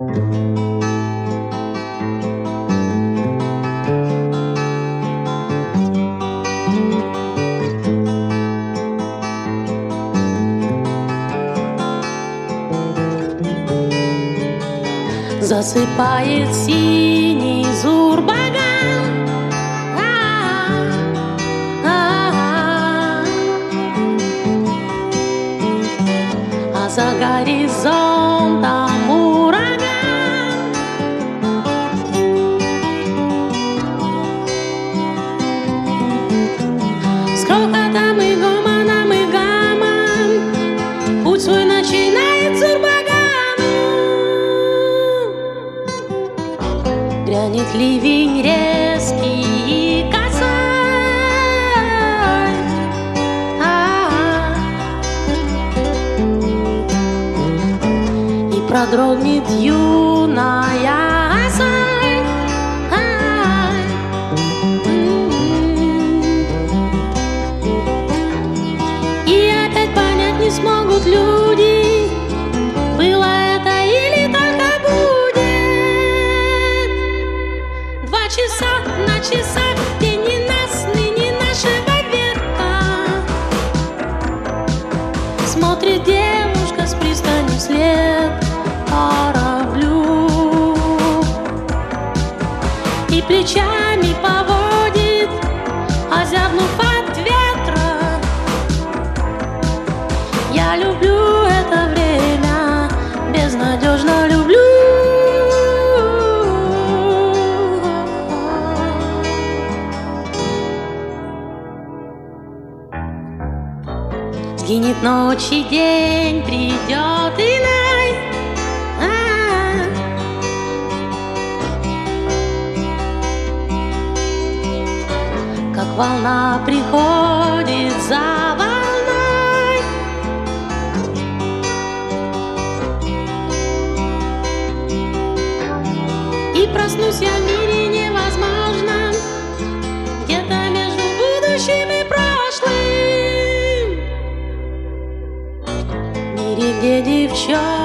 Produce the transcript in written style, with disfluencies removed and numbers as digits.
Засыпает синий Зурбаган, а за горизонтом ураган. С грохотом и гомоном и гамом путь свой начинает Зурбаган. Грянет ливень резкий и косой, и продрогнет юная осой. И опять понять не смогут люди, было это или только будет. 2 часа на часах, день ненастный, не нашего века. Смотрит девушка с пристани вслед кораблю и плечами поводит, озябнув от ветра. Я люблю это время, безнадежно люблю. Сгинет ночь и день, придет иной, как волна приходит за волной. И проснусь я в мире невозможном, где-то между будущим и прошлым, где девчонка